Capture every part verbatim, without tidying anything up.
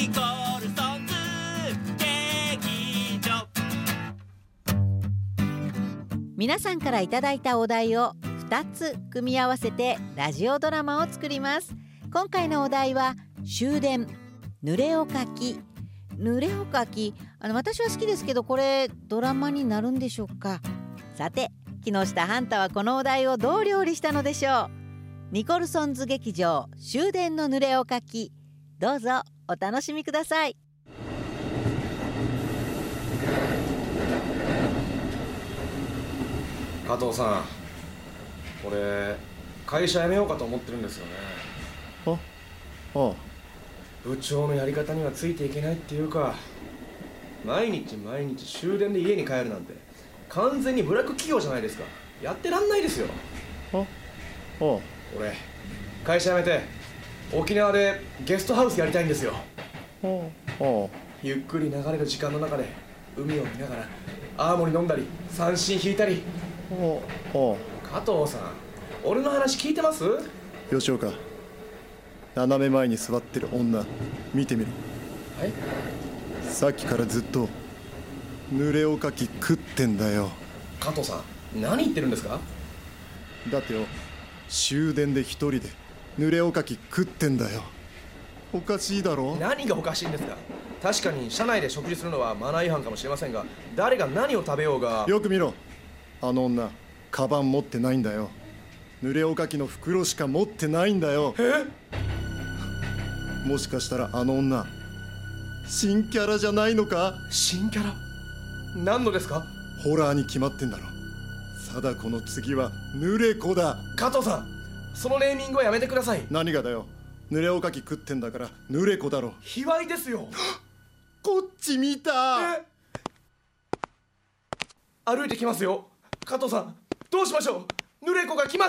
ニコルソンズ劇場。 皆さんからいただいたお題をふたつ組み合わせてラジオドラマを作ります。今回のお題は終電、濡れおかき。濡れおかき、あの私は好きですけど、これドラマになるんでしょうか。さて、木下ハンタはこのお題をどう料理したのでしょう。ニコルソンズ劇場終電の濡れおかき、どうぞお楽しみください。 加藤さん、俺会社辞めようかと思ってるんですよね。 あああ部長のやり方にはついていけないっていうか、毎日毎日終電で家に帰るなんて完全にブラック企業じゃないですか。やってらんないですよ。 ああ俺会社辞めて沖縄でゲストハウスやりたいんですよ。 ああゆっくり流れる時間の中で海を見ながら泡盛飲んだり三振引いたり。 ああ加藤さん、俺の話聞いてます？ 吉岡、斜め前に座ってる女見てみろ。 はい？ さっきからずっと濡れおかき食ってんだよ。 加藤さん、何言ってるんですか？ だってよ、終電で一人で濡れおかき食ってんだよ。おかしいだろ？ 何がおかしいんですか？確かに車内で食事するのはマナー違反かもしれませんが、誰が何を食べようが。 よく見ろ、あの女カバン持ってないんだよ。濡れおかきの袋しか持ってないんだよ。 え？ もしかしたらあの女新キャラじゃないのか？ 新キャラ？何のですか？ ホラーに決まってんだろ。貞子の次は濡れ子だ。 加藤さん、そのネーミングはやめてください。 何がだよ。濡れおかき食ってんだから濡れ子だろ。 卑猥ですよ。 こっち見た。 え？歩いてきますよ。加藤さん、どうしましょう。濡れ子が来ます。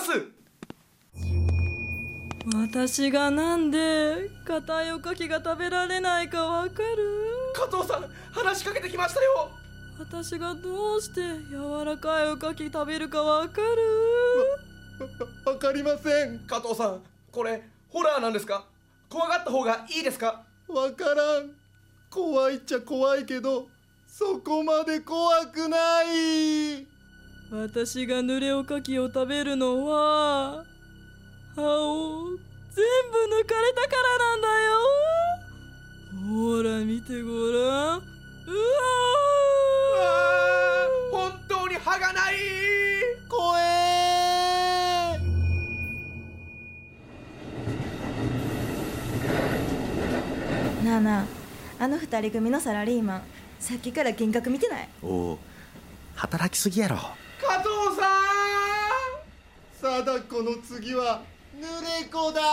私がなんで硬いおかきが食べられないかわかる？ 加藤さん、話しかけてきましたよ。 私がどうして柔らかいおかき食べるかわかる？ わ、わかりません。 加藤さん、これホラーなんですか？怖がった方がいいですか？ わからん。怖いっちゃ怖いけど、そこまで怖くない。 私が濡れおかきを食べるのは歯を全部抜かれたからなんだよ。ほら見てごらん。うわー、本当に歯がない。 怖えー。なあなあ、あの二人組のサラリーマン、さっきから金額見てない？ おお、働きすぎやろ。 加藤さん、貞子の次は濡れ子だ。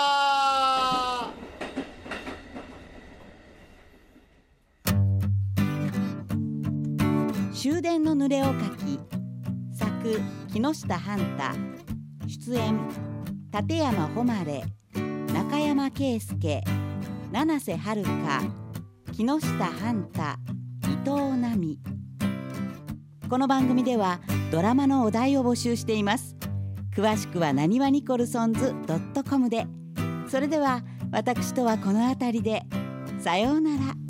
終電の濡れおかき、作木下ハンタ、出演立山誉、中山圭介、七瀬遥、木下ハンタ、伊藤奈美。この番組ではドラマのお題を募集しています。詳しくはなにわニコルソンズ .com で。それでは私とはこの辺りで。さようなら。